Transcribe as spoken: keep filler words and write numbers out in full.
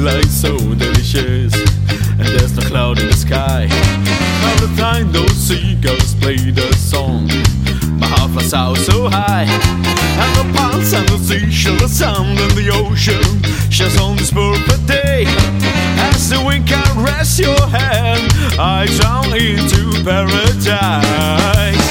light so delicious, and there's no cloud in the sky. All the time those seagulls play the song, my heart flies out so high. And the palms and the seashell, the sand and the ocean shines on this perfect day. As the wind caresses your hand, I drown into paradise.